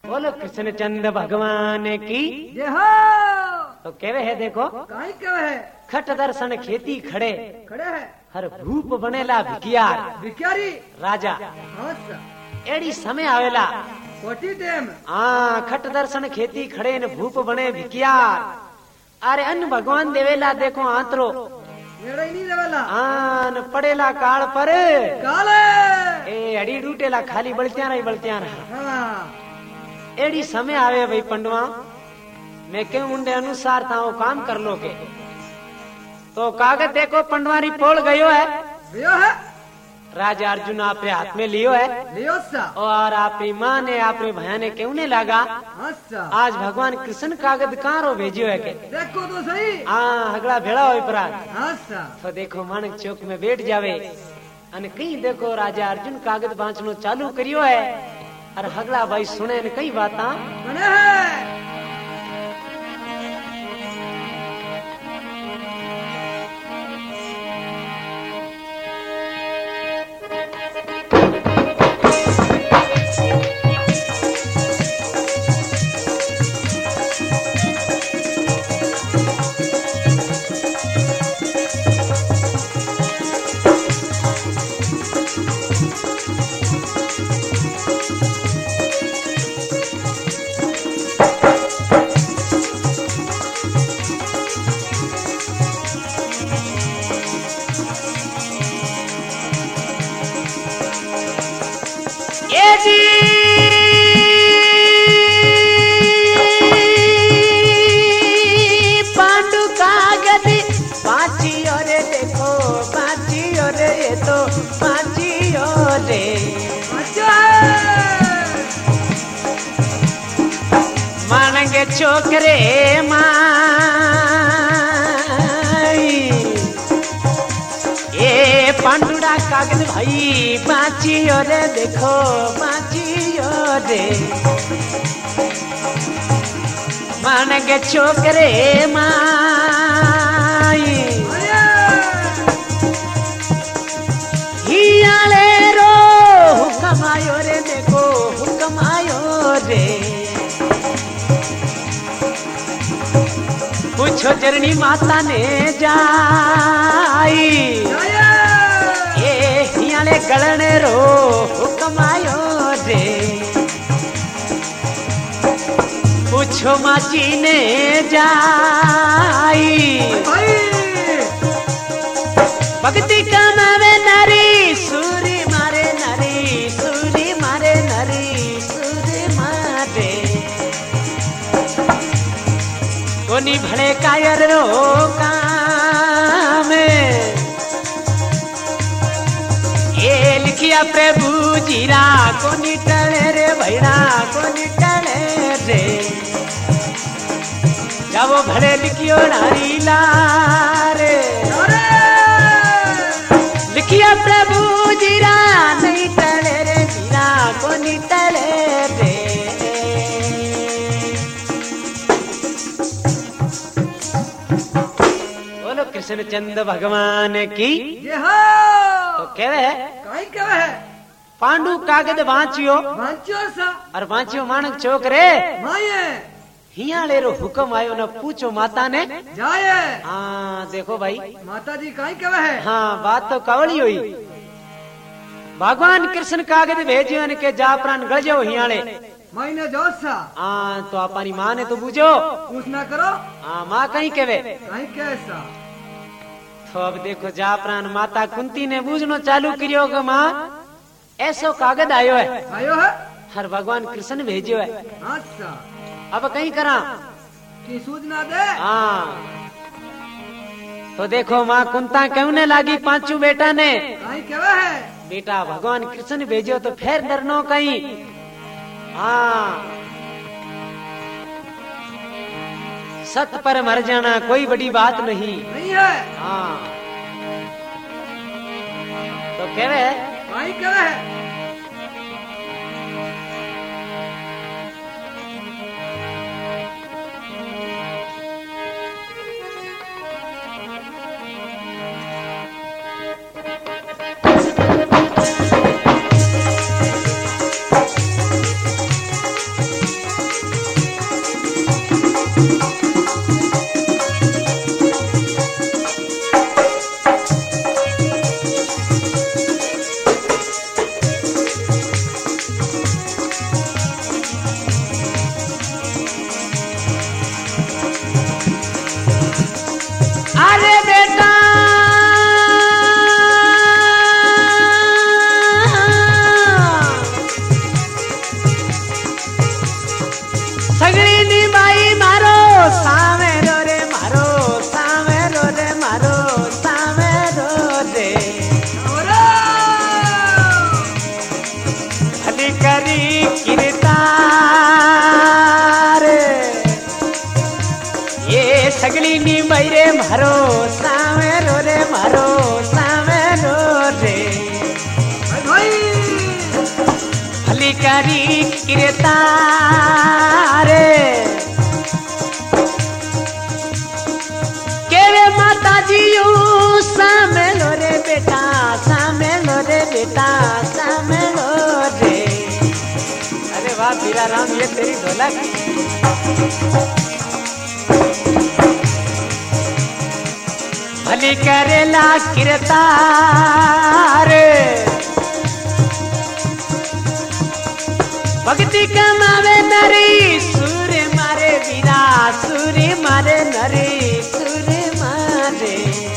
बोलो कृष्णचंद्र भगवान की जय हो। तो केवे है देखो काई केवे है खट दर्शन खेती खड़े खड़े है हर भूप बनेला भिकियार भिखारी राजा अच्छा एड़ी समय आवेला कोटी टेम खट दर्शन खेती खड़े न भूप बने भिकियार अरे अन्न भगवान देवेला देखो आंतरो मेरा ही नहीं देवेला न पड़ेला काल पर काले ए अड़ी डूटेला खाली बलत्या रहा हाँ एड़ी समय आवे भाई पंडवा मैं क्यों उनके अनुसार था वो काम कर लो के तो कागज देखो पंडवारी पोल गयो है लियो है राजा अर्जुन आपने हाथ में लियो है लियो सा और आपकी माँ ने आपने भैया ने क्यों नहीं लगा अच्छा आज भगवान कृष्ण कागज कहाँ रो भेजियो है के देखो तो सही हगड़ा भेड़ा हो पराग अच्छा तो देखो मानक चौक में बैठ जावे अन कहीं देखो राजा अर्जुन कागज बांचनो चालू करियो है और हगड़ा भाई सुने न कई बाता बने है पांडु कागज बाचियो रे देखो बाचियो रे ये तो बाचियो रे अच्छा मानंगे छोकरे माई ए पांडुड़ा कागज भाई बाचियो रे देखो बाचियो रे मानंगे छोकरे माई हियाले रो हुक्म आयो रे देखो हुक्म आयो रे पूछो जरनी माता ने जाई ए हियाले गलने रो हुक्म आयो रे पूछो माची ने जाई भक्ति कमावे नारी सूरी मारे नारी सूरी मारे नारी सूरी मारे कोनी भले कायर रो काम ये लिखिया प्रभु जीरा कोनी टले रे भैरा कोनी टले रे जब वो भले लिखियो नारी लारे लिखिया प्रभु जीरा नहीं टले रे जीरा कोनी टले रे बोलो कृष्णचंद्र भगवान की ये हो तो केवे है काई केवे है पांडु कागज वांचियो वांचो सा और वांचियो मानक चौक रे माये हियाले रो हुक्म आयो न पूछो माता ने जाए देखो भाई माता जी काई केवे है बात तो कवली हुई भगवान कृष्ण कागज भेजियो न के जा प्राण गल जाओ हियाले मायने जो सा तो अपनी माँ ने तो बुझो कुछ ना करो माँ कहीं केवे काई कैसा तो अब देखो जा प्राण माता कुंती ने बूझनो चालू करियो कि माँ ऐसो कागज आयो है आयो है हर भगवान कृष्ण भेजियो है अच्छा अब कहीं करा की सूचना दे तो देखो माँ कुंता क्यों ने लागी पांचू बेटा ने काई केवे है बेटा भगवान कृष्ण भेजियो तो फिर डरनो कहीं सत पर मर जाना कोई बड़ी बात नहीं है तो केवे काई केवे है सगड़ी निभाई मारो सामेरो रे मारो सामेरो रे मारो सामेरो रे भली करी किरतार ये सगड़ी निभाई रे मारो सामेरो रे मारो सामेरो रे भली करी किरतार केवे माता जी सामेलो रे बेटा सामेलो रे बेटा सामेलो रे। अरे वाह बीरा राम ये तेरी ढोलक। भली करेला किरतार भक्ति कमावे नरी सुर मारे वीरा सुर मारे नरी सुर मारे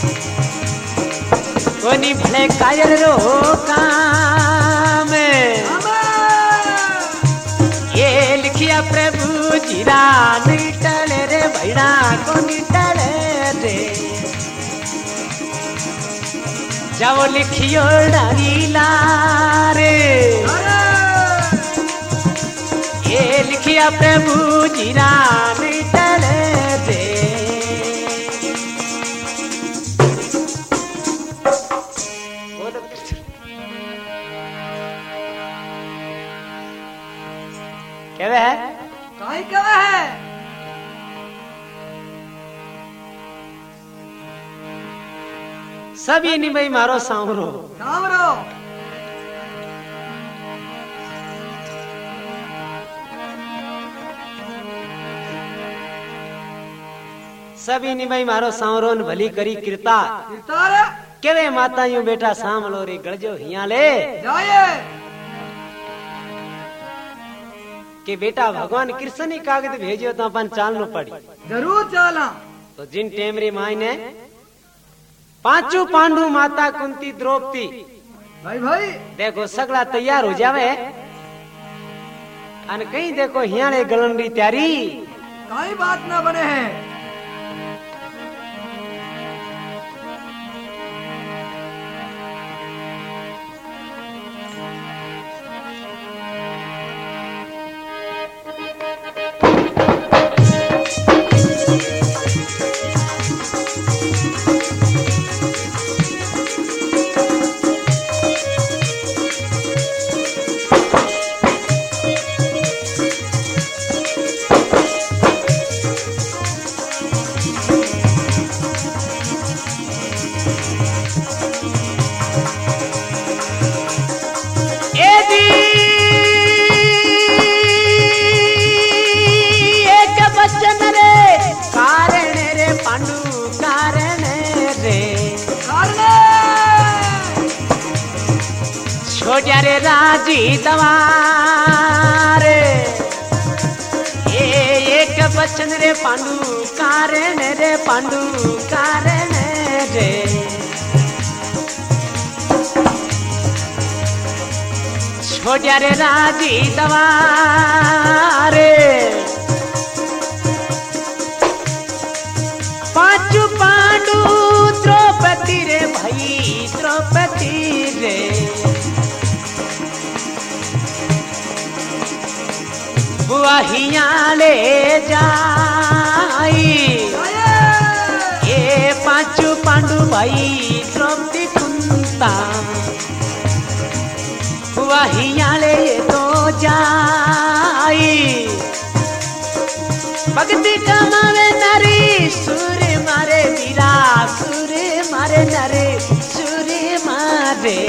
कोनी भले कायर रो काम ये लिखिया प्रभु जीरा नहीं टले रे भैया को नहीं टले रे जाओ लिखियो डालीला रे ये लिखिया प्रभु जीरा नहीं टले दे। क्या है काई क्या है सभी निभाई मारो सांवरो सांवरो सभी निभाई मारो सांवरोन भली करी कृता केवे माता यूं बेटा सांभलो रे गड़जो हिया ले जाए कि बेटा भगवान कृष्ण ही कागज भेजो तो अपन चालनो पड़ी जरूर चाला। तो जिन टेमरी माई ने पांचों पांडु माता कुंती द्रौपदी भाई भाई देखो सगला तैयार हो जावे अन कहीं देखो हिया ले गलन री तैयारी काई बात ना बने है। छोटिया रे राजी दवारे ये एक बचन रे पांडु कारण रे पांडु कारण रे छोटिया रे राजी दवारे पांचू पांडु द्रौपदी रे भाई द्रौपदी रे बुआ हिया ले जाई ये पांचू पांडु भाई द्रौपदी कुंता बुआ हिया ले तो जाई भक्ति कमावे नारी सुर मारे वीरा सुर मारे नारे सुर मारे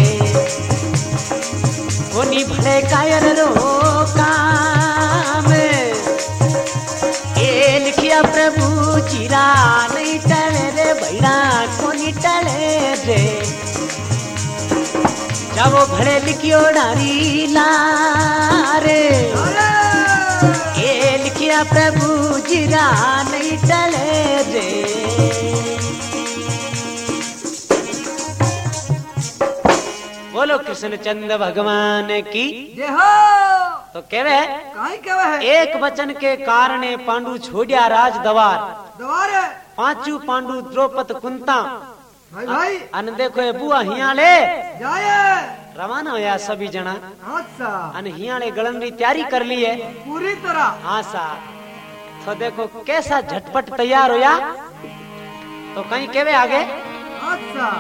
उन्हीं भले कायर रो काम ये लिखिया प्रभु जीरा नहीं टले रे भैया को नहीं टले रे जब वो भले लिखियो डारी लारे ये लिखिया प्रभु जीरा नहीं टले रे। बोलो कृष्ण चंद्र भगवान की जय हो। तो केवे काई केवे है एक वचन के कारणे पांडु छोड़िया राज दवार दवार है पांचू पांडु द्रौपद कुंता भाई भाई अन देखो ये बुआ हियाले जाए रवाना होया सभी जना अच्छा अन हियाले गलन री तैयारी कर ली है पूरी तरह हाँ सा तो देखो कैसा झटपट तैयार होया तो कहीं केवे आगे अच्छा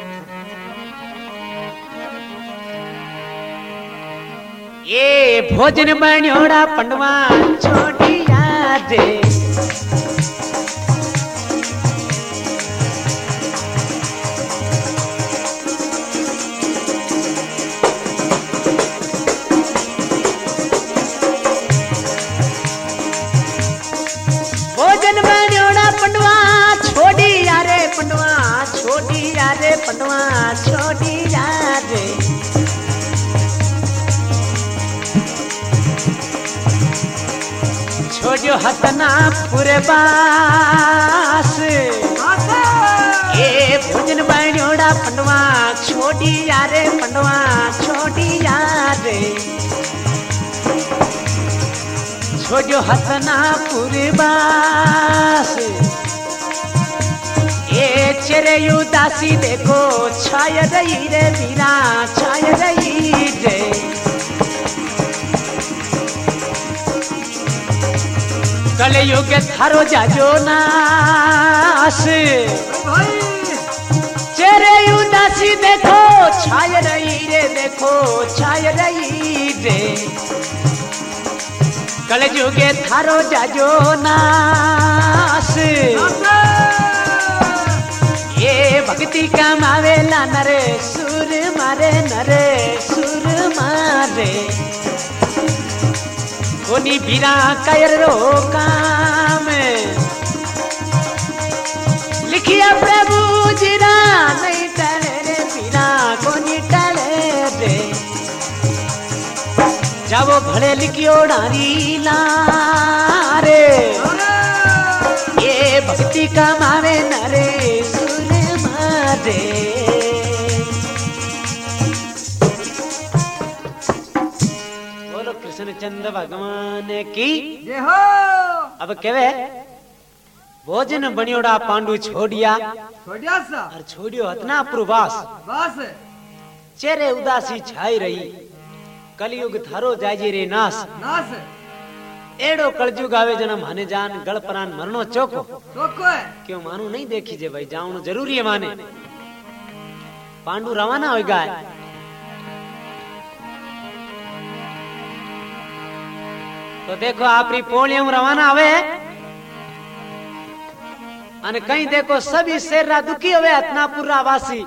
ये भोजन बनोड़ा पंडवा छोड़िया दे भोजन बनोड़ा पंडवा छोड़िया रे पंडवा छोड़िया रे पंडवा छोड़िया रे छोड़ो हतना पूरे बास ये भोजन बनोड़ा पंडवा छोड़ी यारे पंडवा छोड़ी यारे छोड़ो हतना पूरे बास ये चेरे उदासी देखो छाय रही रे वीरा छाय रही रे कलयुग थारो जाजो नास चेहरे उदासी देखो छाय रही रे देखो छाय रही रे कलयुग थारो जाजो नास ये भक्ति का मावेला नरे सुर मारे कोनी बीरा कायर रो काम लिखिया प्रभु जीरा नहीं टले रे बीरा कोनी टले रे जावो भले लिखियो डारी लारे ये भक्ति का मावे नरे सुर मारे कृष्णचंद्र भगवान की जय हो। अब केवे भोजन बनियोड़ा पांडु छोड़िया सा और छोड़ियो हतना प्रवास बस चेहरे उदासी छाई रही कलयुग थारो जाजी रे नास नास एड़ो कलयुग आवे जन्म हने जान गल परान मरनो चोको चोको है क्यों मानू नहीं देखी जे भाई जाऊं जरूरी है माने पांडु रवाना हो गए तो देखो आपरी पोलियों रवाना हुए अने कहीं देखो सभी शेरा दुखी हुए हतनापुरा वासी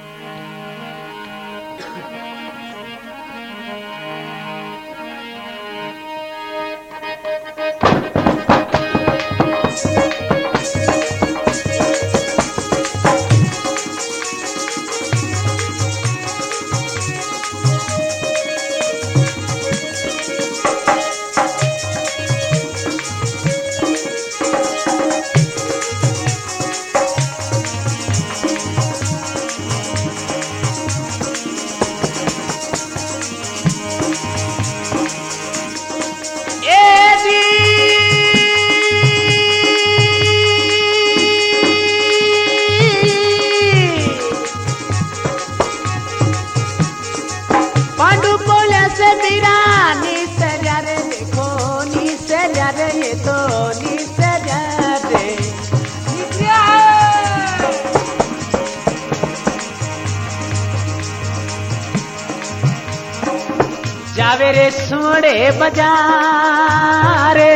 जावे रे सोड़े बाजारे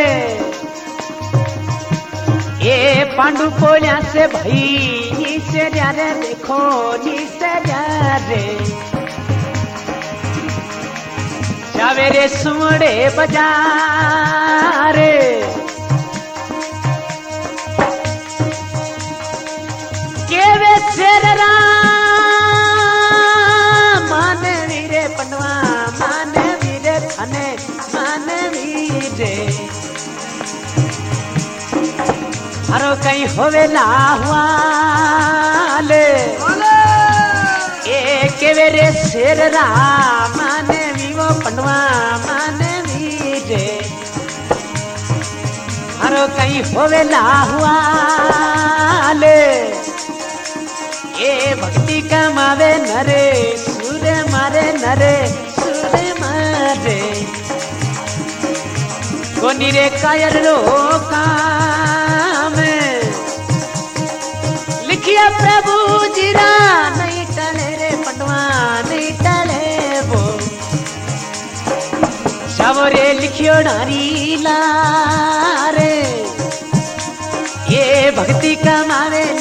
ये पांडु पोलिया से भाई नीचे जा रे देखो नीचे जा रे जावे रे सोड़े बाजारे केवे शेरा माने वीरे पंडवा माने वीरे थाने माने वीरे हरो कहीं होवे लाहवाले ए केवे रे शेरा माने वीवो पंडवा माने वी मारो कहीं होवे ना हुआ ले ये भक्ति कमावे नरे सूर्य मारे नरे सूर्य मारे कोनी रे कायर रो काम लिखिया प्रभु जीरा नहीं टले रे पटवा नहीं टले वो सावरे लिखियो नारी लारे ये भक्ति कमावे